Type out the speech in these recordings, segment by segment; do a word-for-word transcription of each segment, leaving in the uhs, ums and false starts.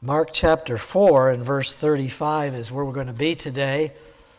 Mark chapter four and verse thirty-five is where we're going to be today.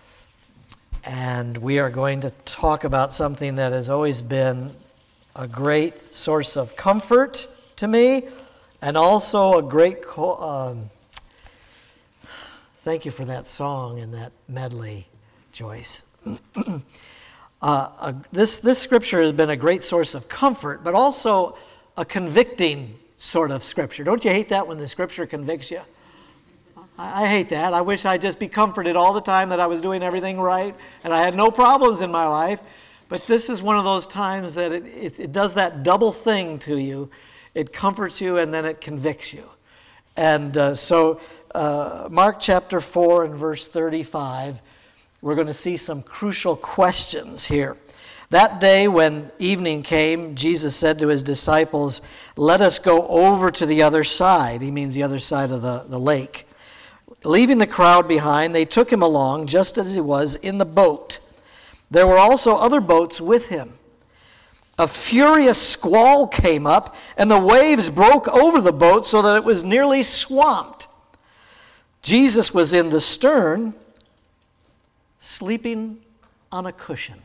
And we are going to talk about something that has always been a great source of comfort to me, and also a great, co- um, thank you for that song and that medley, Joyce. uh, uh, this, this scripture has been a great source of comfort, but also a convicting sort of scripture. Don't you hate that when the scripture convicts you? I, I hate that. I wish I'd just be comforted all the time that I was doing everything right and I had no problems in my life. But this is one of those times that it, it, it does that double thing to you. It comforts you and then it convicts you. And uh, so uh, Mark chapter four and verse thirty-five, we're going to see some crucial questions here. That day when evening came, Jesus said to his disciples, "Let us go over to the other side." He means the other side of the, the lake. Leaving the crowd behind, they took him along just as he was in the boat. There were also other boats with him. A furious squall came up, and the waves broke over the boat so that it was nearly swamped. Jesus was in the stern, sleeping on a cushion.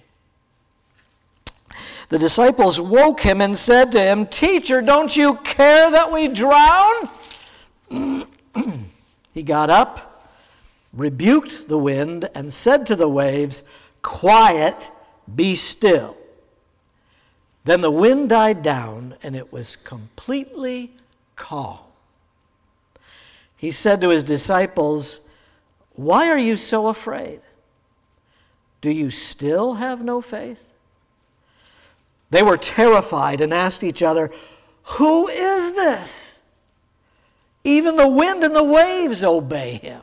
The disciples woke him and said to him, "Teacher, don't you care that we drown?" He got up, rebuked the wind, and said to the waves, "Quiet, be still." Then the wind died down, and it was completely calm. He said to his disciples, "Why are you so afraid? Do you still have no faith?" They were terrified and asked each other, "Who is this? Even the wind and the waves obey him."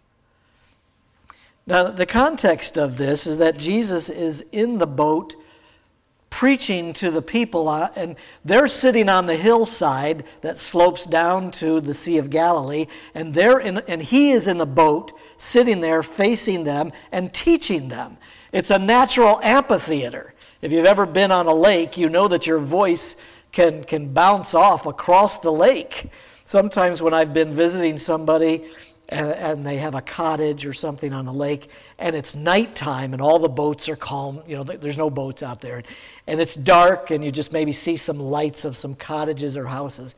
Now, the context of this is that Jesus is in the boat preaching to the people, and they're sitting on the hillside that slopes down to the Sea of Galilee, and they're in, and he is in the boat sitting there facing them and teaching them. It's a natural amphitheater. If you've ever been on a lake, you know that your voice can, can bounce off across the lake. Sometimes when I've been visiting somebody and, and they have a cottage or something on a lake, and it's nighttime and all the boats are calm, you know, there's no boats out there, and it's dark and you just maybe see some lights of some cottages or houses.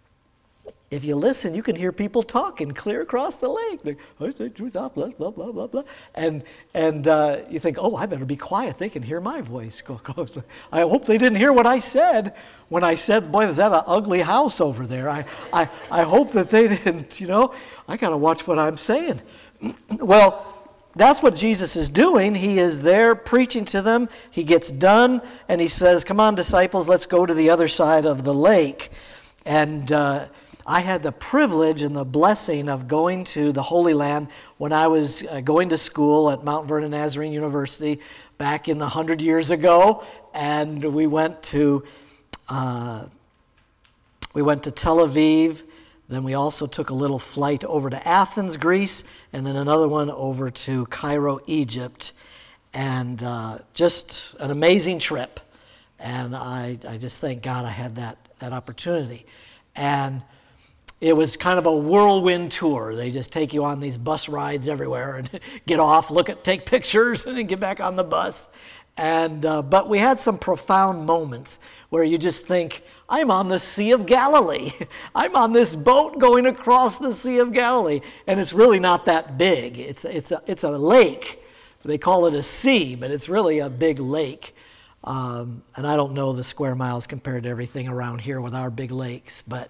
If you listen, you can hear people talking clear across the lake. They're, blah, blah, blah, blah, blah, blah. And, and uh, you think, oh, I better be quiet. They can hear my voice go close. I hope they didn't hear what I said when I said, boy, is that an ugly house over there? I, I, I hope that they didn't, you know, I got to watch what I'm saying. Well, that's what Jesus is doing. He is there preaching to them. He gets done, and he says, "Come on, disciples, let's go to the other side of the lake." And uh, I had the privilege and the blessing of going to the Holy Land when I was uh, going to school at Mount Vernon Nazarene University back in the hundred years ago, and we went to uh, we went to Tel Aviv. Then we also took a little flight over to Athens, Greece, and then another one over to Cairo, Egypt, and uh, just an amazing trip. And I, I just thank God I had that that opportunity. And it was kind of a whirlwind tour. They just take you on these bus rides everywhere and get off, look at, take pictures, and then get back on the bus. And uh, but we had some profound moments where you just think, I'm on the Sea of Galilee. I'm on this boat going across the Sea of Galilee, and it's really not that big. It's it's a it's a lake. They call it a sea, but it's really a big lake. Um, and I don't know the square miles compared to everything around here with our big lakes, but.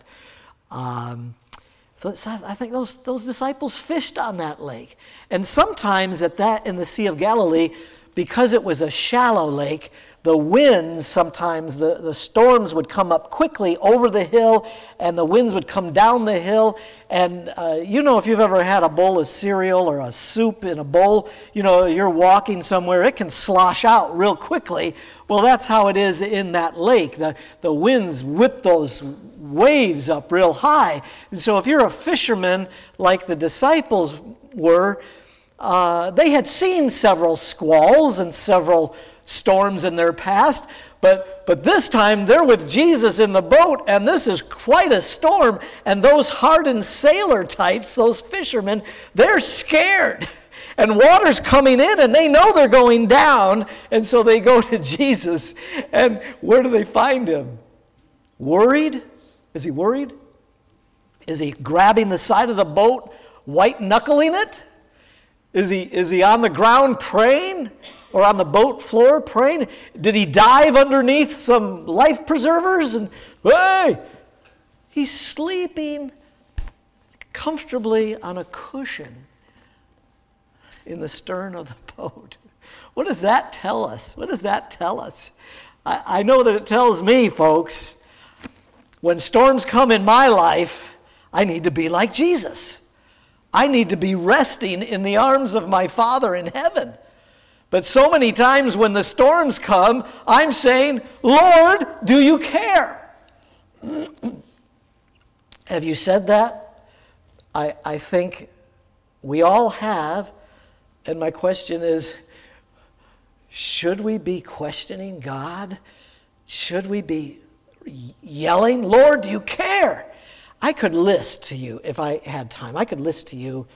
Um, so I think those those disciples fished on that lake, and sometimes at that in the Sea of Galilee, because it was a shallow lake, the winds sometimes the, the storms would come up quickly over the hill, and the winds would come down the hill. And uh, you know, if you've ever had a bowl of cereal or a soup in a bowl, you know, you're walking somewhere, it can slosh out real quickly. Well, that's how it is in that lake. The the winds whip those waves up real high. And so if you're a fisherman like the disciples were, uh, they had seen several squalls and several storms in their past, But, but this time they're with Jesus in the boat, and this is quite a storm. And those hardened sailor types, those fishermen, they're scared. And water's coming in, and they know they're going down. And so they go to Jesus. And where do they find him? Worried? Is he worried? Is he grabbing the side of the boat, white-knuckling it? Is he, is he on the ground praying? Or on the boat floor praying? Did he dive underneath some life preservers? And, hey! He's sleeping comfortably on a cushion in the stern of the boat. What does that tell us? What does that tell us? I, I know that it tells me, folks, when storms come in my life, I need to be like Jesus. I need to be resting in the arms of my Father in heaven. But so many times when the storms come, I'm saying, Lord, do you care? Have you said that? I, I think we all have. And my question is, should we be questioning God? Should we be yelling, Lord, do you care? I could list to you, if I had time, I could list to you,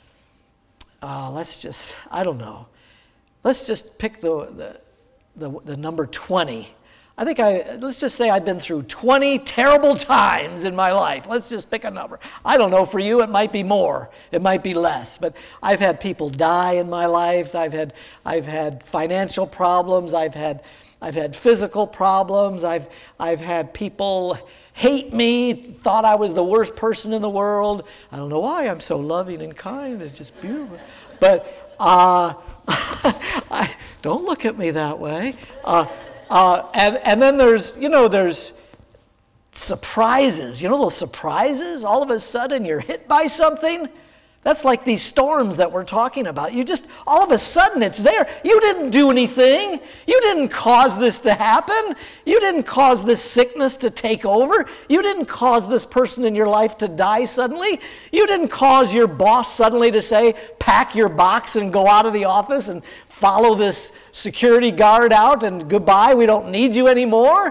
uh, let's just, I don't know. Let's just pick the, the, the, the number twenty. I think I, let's just say I've been through twenty terrible times in my life. Let's just pick a number. I don't know, for you it might be more, it might be less, but I've had people die in my life. I've had, I've had financial problems. I've had, I've had physical problems. I've, I've had people hate me, thought I was the worst person in the world. I don't know why I'm so loving and kind. It's just beautiful. But uh, I, don't look at me that way. Uh, uh, and, and then there's, you know, there's surprises. You know those surprises? All of a sudden you're hit by something. That's like these storms that we're talking about. You just, all of a sudden it's there. You didn't do anything. You didn't cause this to happen. You didn't cause this sickness to take over. You didn't cause this person in your life to die suddenly. You didn't cause your boss suddenly to say, pack your box and go out of the office and follow this security guard out and goodbye, we don't need you anymore.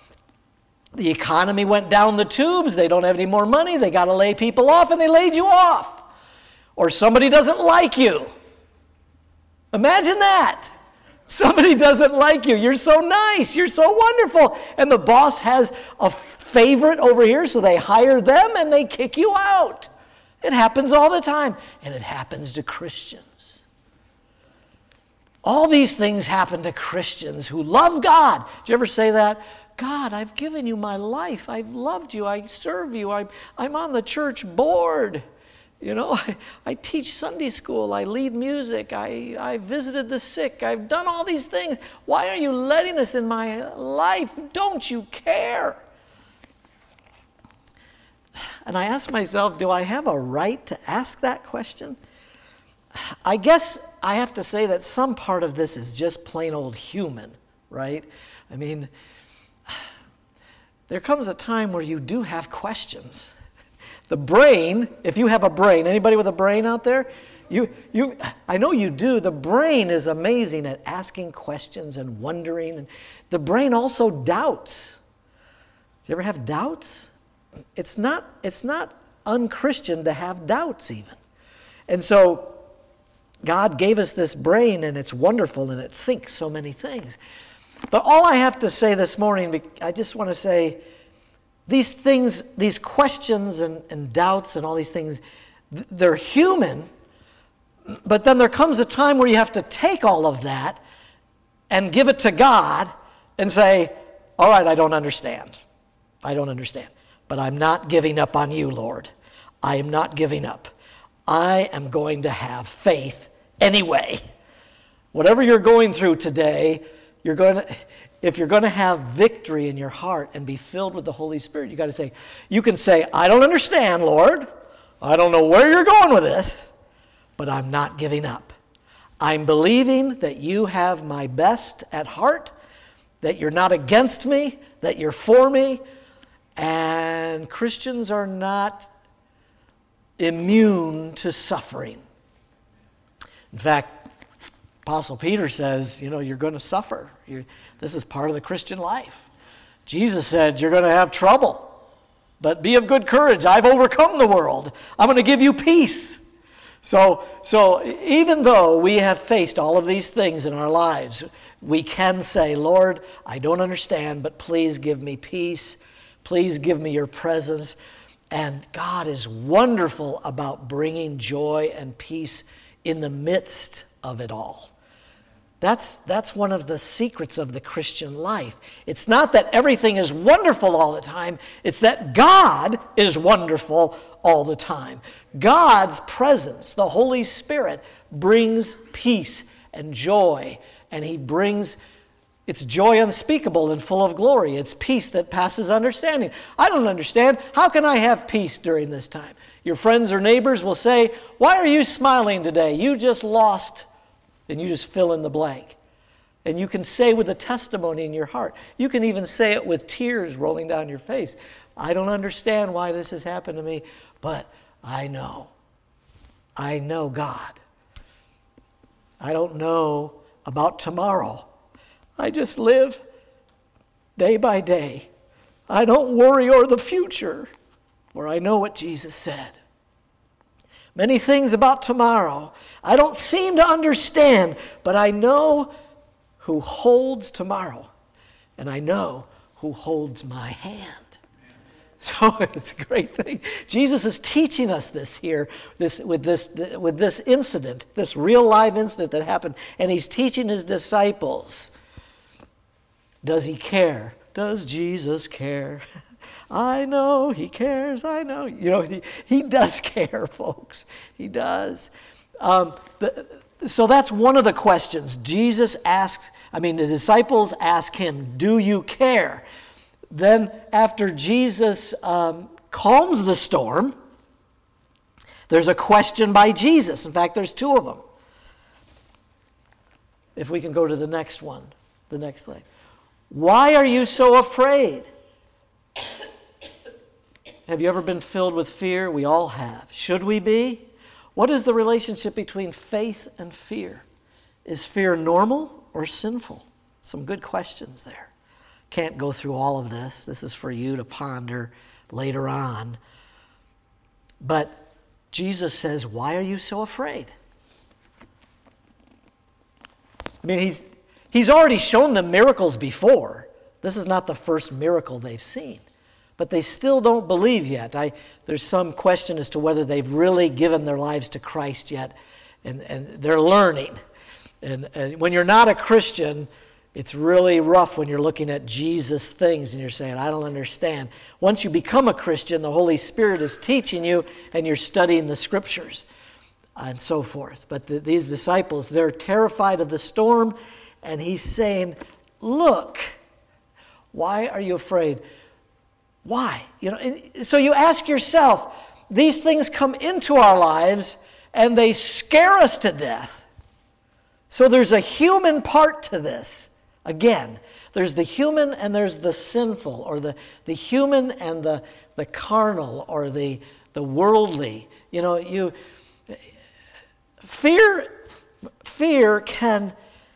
The economy went down the tubes. They don't have any more money. They got to lay people off, and they laid you off. Or somebody doesn't like you. Imagine that. Somebody doesn't like you. You're so nice. You're so wonderful. And the boss has a favorite over here, so they hire them and they kick you out. It happens all the time. And it happens to Christians. All these things happen to Christians who love God. Did you ever say that? God, I've given you my life. I've loved you. I serve you. I'm, I'm on the church board. You know, I, I teach Sunday school, I lead music, I, I visited the sick, I've done all these things. Why are you letting this in my life? Don't you care? And I ask myself, do I have a right to ask that question? I guess I have to say that some part of this is just plain old human, right? I mean, there comes a time where you do have questions. The brain, if you have a brain, anybody with a brain out there? You, you, I know you do. The brain is amazing at asking questions and wondering. And the brain also doubts. Do you ever have doubts? It's not, it's not unchristian to have doubts even. And so God gave us this brain, and it's wonderful, and it thinks so many things. But all I have to say this morning, I just want to say, these things, these questions and, and doubts and all these things, they're human, but then there comes a time where you have to take all of that and give it to God and say, all right, I don't understand. I don't understand. But I'm not giving up on you, Lord. I am not giving up. I am going to have faith anyway. Whatever you're going through today, you're going to... If you're going to have victory in your heart and be filled with the Holy Spirit, you got to say, you can say, I don't understand, Lord. I don't know where you're going with this, but I'm not giving up. I'm believing that you have my best at heart, that you're not against me, that you're for me, and Christians are not immune to suffering. In fact, Apostle Peter says, you know, you're going to suffer. You're, this is part of the Christian life. Jesus said, you're going to have trouble. But be of good courage. I've overcome the world. I'm going to give you peace. So, so even though we have faced all of these things in our lives, we can say, Lord, I don't understand, but please give me peace. Please give me your presence. And God is wonderful about bringing joy and peace in the midst of it all. That's, that's one of the secrets of the Christian life. It's not that everything is wonderful all the time. It's that God is wonderful all the time. God's presence, the Holy Spirit, brings peace and joy. And He brings, it's joy unspeakable and full of glory. It's peace that passes understanding. I don't understand. How can I have peace during this time? Your friends or neighbors will say, why are you smiling today? You just lost. And you just fill in the blank. And you can say with a testimony in your heart. You can even say it with tears rolling down your face. I don't understand why this has happened to me, but I know. I know God. I don't know about tomorrow. I just live day by day. I don't worry o'er the future, for I know what Jesus said. Many things about tomorrow I don't seem to understand, but I know who holds tomorrow, and I know who holds my hand. So it's a great thing. Jesus is teaching us this here, this with this with this incident, this real live incident that happened, and He's teaching His disciples. Does He care? Does Jesus care? I know He cares, I know. You know, He, he does care, folks. He does. Um, the, so that's one of the questions. Jesus asks, I mean, the disciples ask Him, do you care? Then after Jesus um, calms the storm, there's a question by Jesus. In fact, there's two of them. If we can go to the next one, the next thing. Why are you so afraid? Have you ever been filled with fear? We all have. Should we be? What is the relationship between faith and fear? Is fear normal or sinful? Some good questions there. Can't go through all of this. This is for you to ponder later on. But Jesus says, why are you so afraid? I mean, he's, he's already shown them miracles before. This is not the first miracle they've seen. But they still don't believe yet. I, there's some question as to whether they've really given their lives to Christ yet. And, and they're learning. And, and when you're not a Christian, it's really rough when you're looking at Jesus things and you're saying, I don't understand. Once you become a Christian, the Holy Spirit is teaching you and you're studying the Scriptures and so forth. But the, these disciples, they're terrified of the storm. And He's saying, look, why are you afraid? Why? You know, and so you ask yourself, these things come into our lives and they scare us to death. So there's a human part to this. Again, there's the human and there's the sinful, or the, the human and the, the carnal, or the, the worldly. You know, you fear fear can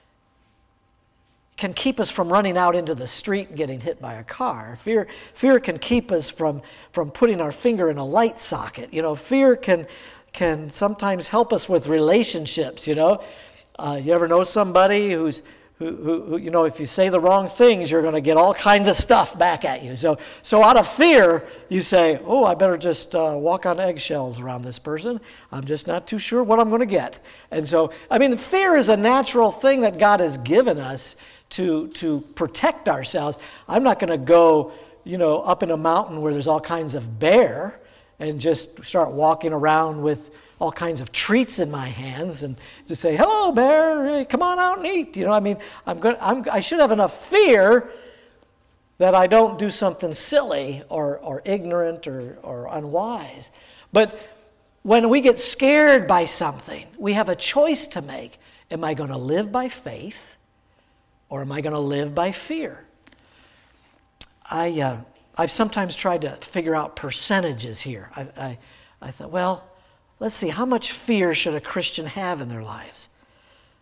can keep us from running out into the street and getting hit by a car. Fear, fear can keep us from, from putting our finger in a light socket. You know, fear can can sometimes help us with relationships. You know, uh, you ever know somebody who's who, who, who you know, if you say the wrong things, you're going to get all kinds of stuff back at you. So, so out of fear, you say, "Oh, I better just uh, walk on eggshells around this person. I'm just not too sure what I'm going to get." And so, I mean, fear is a natural thing that God has given us to to protect ourselves. I'm not going to go, you know, up in a mountain where there's all kinds of bear and just start walking around with all kinds of treats in my hands and just say, "Hello, bear, hey, come on out and eat." You know, I mean, I'm going. I'm. I should have enough fear that I don't do something silly or or ignorant or or unwise. But when we get scared by something, we have a choice to make. Am I going to live by faith? Or am I going to live by fear? I, uh, I've sometimes tried to figure out percentages here. I, I, I thought, well, let's see, how much fear should a Christian have in their lives?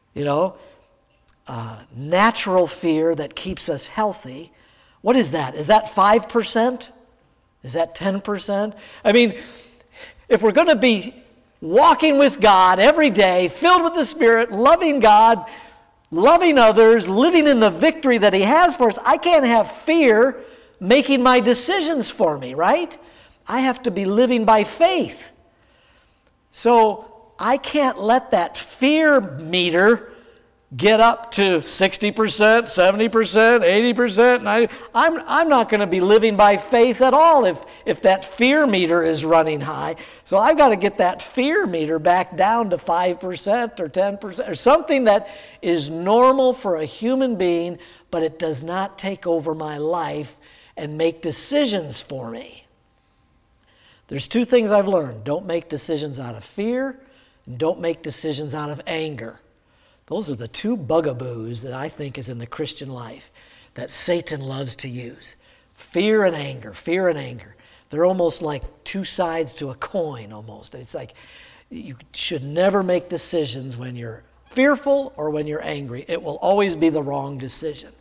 You know, uh, natural fear that keeps us healthy. What is that? Is that five percent? Is that ten percent? I mean, if we're going to be walking with God every day, filled with the Spirit, loving God, loving others, living in the victory that He has for us, I can't have fear making my decisions for me, right? I have to be living by faith. So I can't let that fear meter get up to sixty percent, seventy percent, eighty percent. ninety I'm, I'm not going to be living by faith at all if, if that fear meter is running high. So I've got to get that fear meter back down to five percent or ten percent or something that is normal for a human being, but it does not take over my life and make decisions for me. There's two things I've learned. Don't make decisions out of fear, and don't make decisions out of anger. Those are the two bugaboos that I think is in the Christian life that Satan loves to use. Fear and anger, fear and anger. They're almost like two sides to a coin almost. It's like you should never make decisions when you're fearful or when you're angry. It will always be the wrong decision.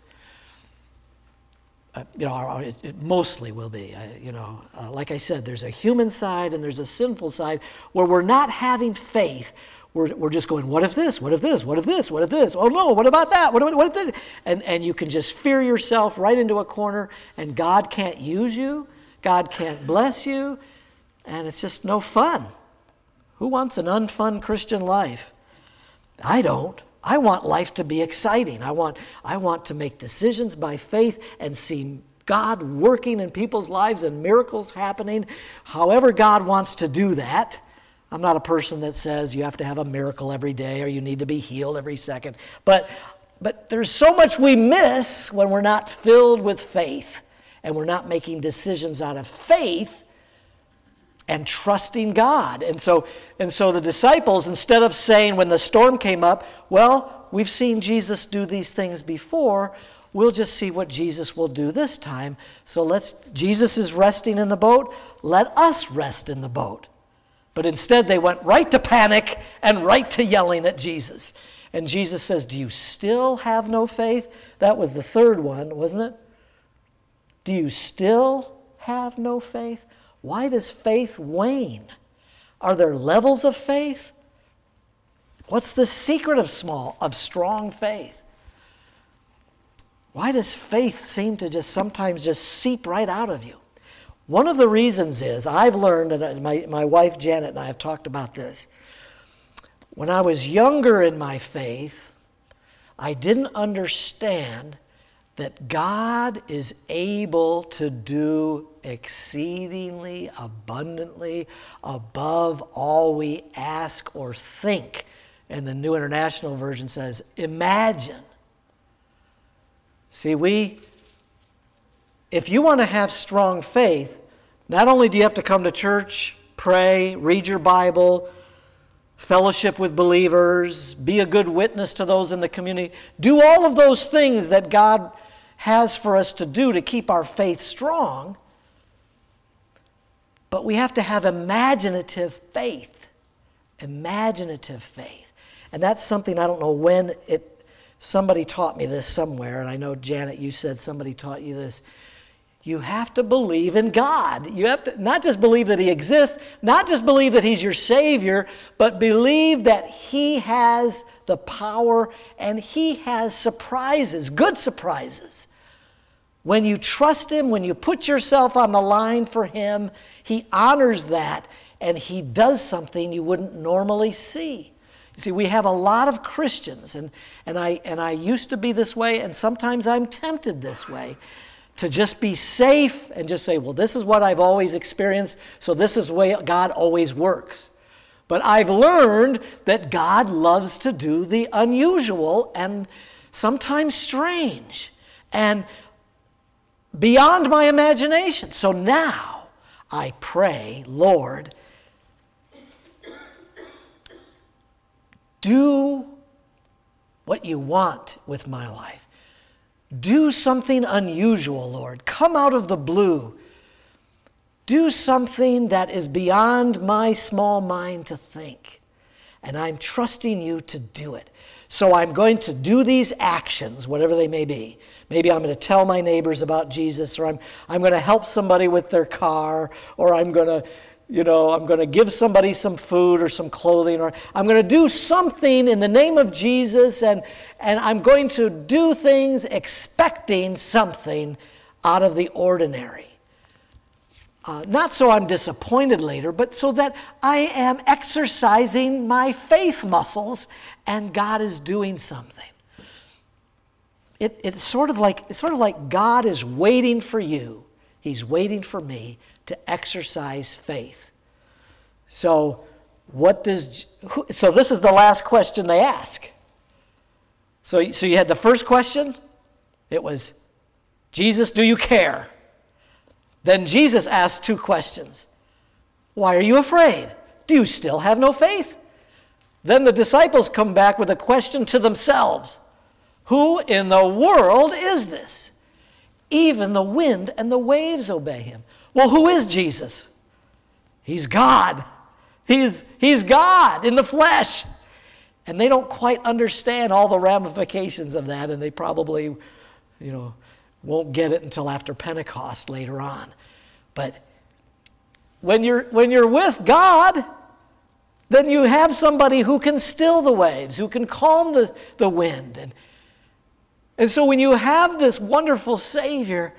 Uh, you know, it, it mostly will be. I, you know, uh, like I said, there's a human side and there's a sinful side where we're not having faith. We're, we're just going, what if this? What if this? What if this? What if this? Oh no, what about that? What, what if this? And, and you can just fear yourself right into a corner, and God can't use you. God can't bless you. And it's just no fun. Who wants an unfun Christian life? I don't. I want life to be exciting. I want, I want to make decisions by faith and see God working in people's lives and miracles happening, however God wants to do that. I'm not a person that says you have to have a miracle every day or you need to be healed every second. But, but there's so much we miss when we're not filled with faith and we're not making decisions out of faith and trusting God. And so, and so the disciples, instead of saying when the storm came up, well, we've seen Jesus do these things before, we'll just see what Jesus will do this time. So let's, Jesus is resting in the boat, let us rest in the boat. But instead they went right to panic and right to yelling at Jesus. And Jesus says, do you still have no faith? That was the third one, wasn't it? Do you still have no faith? Why does faith wane? Are there levels of faith? What's the secret of small, of strong faith? Why does faith seem to just sometimes just seep right out of you? One of the reasons is, I've learned, and my, my wife Janet and I have talked about this, when I was younger in my faith, I didn't understand that God is able to do exceedingly abundantly above all we ask or think. And the New International Version says, imagine. See, we, if you want to have strong faith, not only do you have to come to church, pray, read your Bible, fellowship with believers, be a good witness to those in the community, do all of those things that God has for us to do to keep our faith strong, but we have to have imaginative faith. Imaginative faith. And that's something, I don't know when it, somebody taught me this somewhere, and I know, Janet, you said somebody taught you this. You have to believe in God. You have to not just believe that He exists, not just believe that He's your Savior, but believe that He has the power and He has surprises, good surprises. When you trust Him, when you put yourself on the line for Him, He honors that and He does something you wouldn't normally see. You see, we have a lot of Christians, and, and, I, and I used to be this way, and sometimes I'm tempted this way, to just be safe and just say, well, this is what I've always experienced, so this is the way God always works. But I've learned that God loves to do the unusual and sometimes strange and beyond my imagination. So now I pray, Lord, do what you want with my life. Do something unusual, Lord. Come out of the blue. Do something that is beyond my small mind to think. And I'm trusting you to do it. So I'm going to do these actions, whatever they may be. Maybe I'm going to tell my neighbors about Jesus, or I'm, I'm going to help somebody with their car, or I'm going to, you know, I'm going to give somebody some food or some clothing, or I'm going to do something in the name of Jesus, and, and I'm going to do things expecting something out of the ordinary. Uh, not so I'm disappointed later, but so that I am exercising my faith muscles and God is doing something. It, it's sort of like it's sort of like God is waiting for you. He's waiting for me to exercise faith. So, what does who, so this is the last question they ask. So, so you had the first question. It was, Jesus, do you care? Then Jesus asked two questions. Why are you afraid? Do you still have no faith? Then the disciples come back with a question to themselves. Who in the world is this? Even the wind and the waves obey him. Well, who is Jesus? He's God. He's, he's God in the flesh. And they don't quite understand all the ramifications of that, and they probably, you know, won't get it until after Pentecost later on. But when you're when you're with God, then you have somebody who can still the waves, who can calm the, the wind. And, and so when you have this wonderful Savior,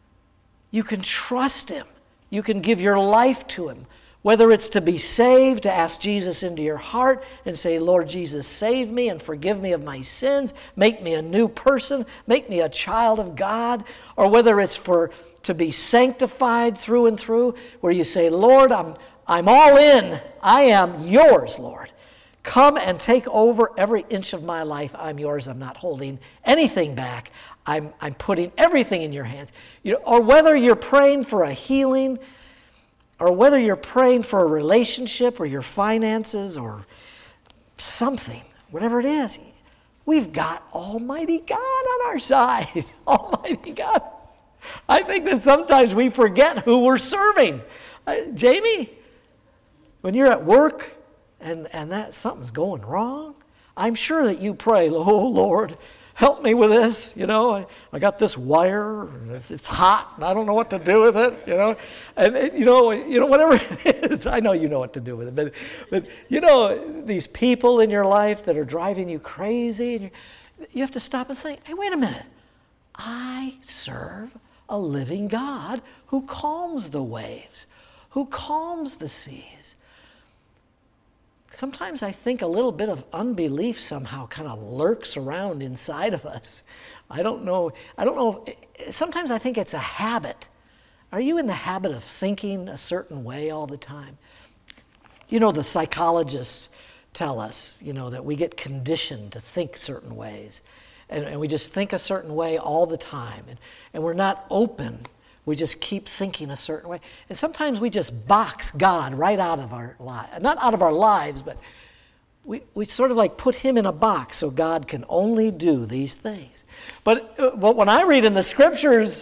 you can trust him. You can give your life to him. Whether it's to be saved, to ask Jesus into your heart and say, Lord Jesus, save me and forgive me of my sins, make me a new person, make me a child of God, or whether it's for to be sanctified through and through, where you say, Lord, I'm, I'm all in. I am yours, Lord. Come and take over every inch of my life. I'm yours. I'm not holding anything back. I'm, I'm putting everything in your hands. You know, or whether you're praying for a healing, or whether you're praying for a relationship or your finances or something, whatever it is, we've got Almighty God on our side. Almighty God. I think that sometimes we forget who we're serving. Uh, Jamie, when you're at work and, and that something's going wrong, I'm sure that you pray, oh, Lord, help me with this, you know, I, I got this wire, and it's, it's hot, and I don't know what to do with it, you know, and, it, you know, you know, whatever it is, I know you know what to do with it, but, but you know, these people in your life that are driving you crazy, and you, you have to stop and think, hey, wait a minute, I serve a living God who calms the waves, who calms the seas. Sometimes I think a little bit of unbelief somehow kind of lurks around inside of us. I don't know. I don't know. Sometimes I think it's a habit. Are you in the habit of thinking a certain way all the time? You know, the psychologists tell us, you know, that we get conditioned to think certain ways. And, and we just think a certain way all the time. And, and we're not open. We just keep thinking a certain way. And sometimes we just box God right out of our lives. Not out of our lives, but we, we sort of like put him in a box so God can only do these things. But, uh, but when I read in the scriptures,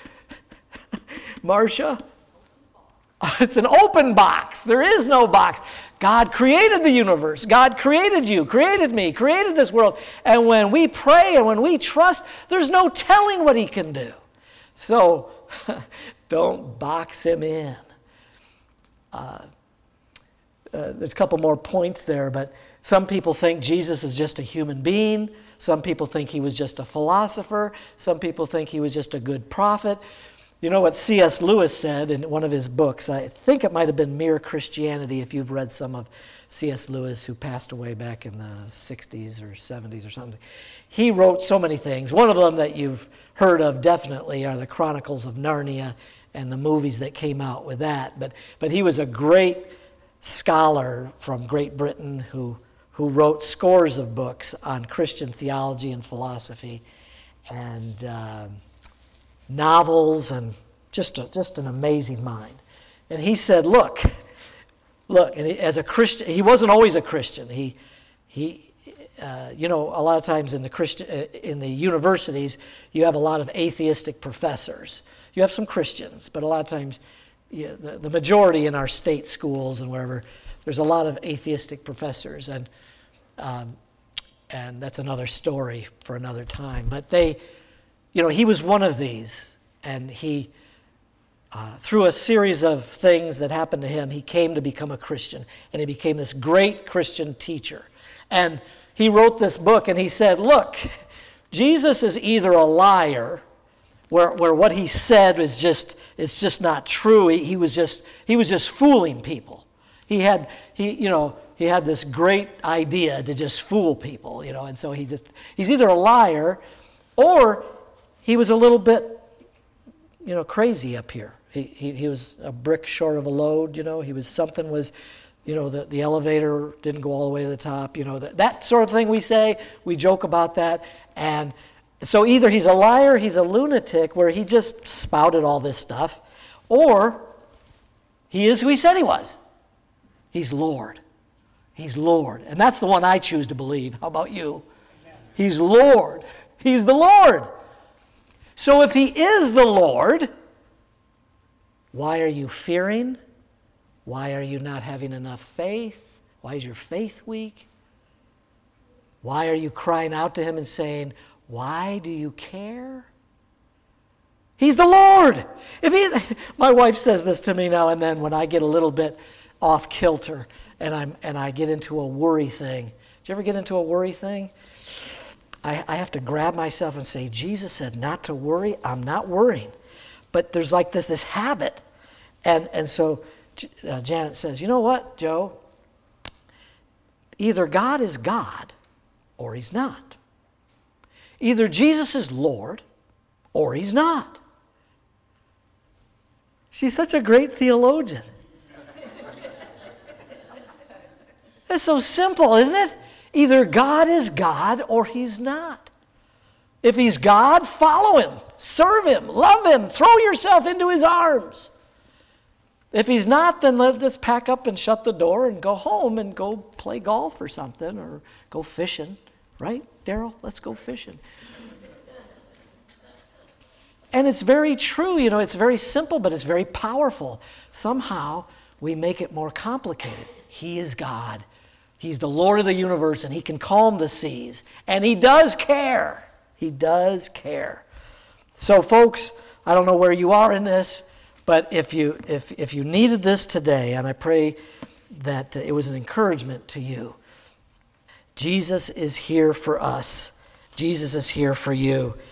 Marcia, it's an open box. There is no box. God created the universe. God created you, created me, created this world. And when we pray and when we trust, there's no telling what he can do. So don't box him in. Uh, uh, there's a couple more points there, but some people think Jesus is just a human being. Some people think he was just a philosopher. Some people think he was just a good prophet. You know what C S Lewis said in one of his books? I think it might have been Mere Christianity, if you've read some of C S Lewis, who passed away back in the sixties or seventies or something. He wrote so many things. One of them that you've heard of definitely are the Chronicles of Narnia and the movies that came out with that. But but he was a great scholar from Great Britain who who wrote scores of books on Christian theology and philosophy, and uh, novels, and just a, just an amazing mind. And he said, look, look, and he, as a Christian, he wasn't always a Christian. He, he, uh, you know, a lot of times in the Christian, uh, in the universities, you have a lot of atheistic professors. You have some Christians, but a lot of times, yeah, the, the majority in our state schools and wherever, there's a lot of atheistic professors. And um, and that's another story for another time. But they, you know, he was one of these, and he, uh, through a series of things that happened to him, he came to become a Christian, and he became this great Christian teacher. And he wrote this book, and he said, look, Jesus is either a liar, where where what he said was just it's just not true. He, he was just he was just fooling people. He had he you know he had this great idea to just fool people, you know, and so he just he's either a liar, or he was a little bit, you know, crazy up here. He he he was a brick short of a load, you know. He was something was, you know, the the elevator didn't go all the way to the top, you know, that that sort of thing we say. We joke about that. And so either he's a liar, he's a lunatic, where he just spouted all this stuff, or he is who he said he was. He's Lord. He's Lord. And that's the one I choose to believe. How about you? He's Lord. He's the Lord. So if he is the Lord, why are you fearing? Why are you not having enough faith? Why is your faith weak? Why are you crying out to him and saying, why do you care? He's the Lord. If he, my wife says this to me now and then when I get a little bit off kilter and I'm and I get into a worry thing. Did you ever get into a worry thing? I, I have to grab myself and say, Jesus said not to worry. I'm not worrying. But there's like this this habit. And, and so uh, Janet says, you know what, Joe? Either God is God or he's not. Either Jesus is Lord or he's not. She's such a great theologian. It's so simple, isn't it? Either God is God or he's not. If he's God, follow him, serve him, love him, throw yourself into his arms. If he's not, then let's pack up and shut the door and go home and go play golf or something or go fishing. Right, Daryl? Let's go fishing. And it's very true, you know, it's very simple, but it's very powerful. Somehow we make it more complicated. He is God. He's the Lord of the universe, and he can calm the seas. And he does care. He does care. So, folks, I don't know where you are in this, but if you if if you needed this today, and I pray that it was an encouragement to you, Jesus is here for us. Jesus is here for you.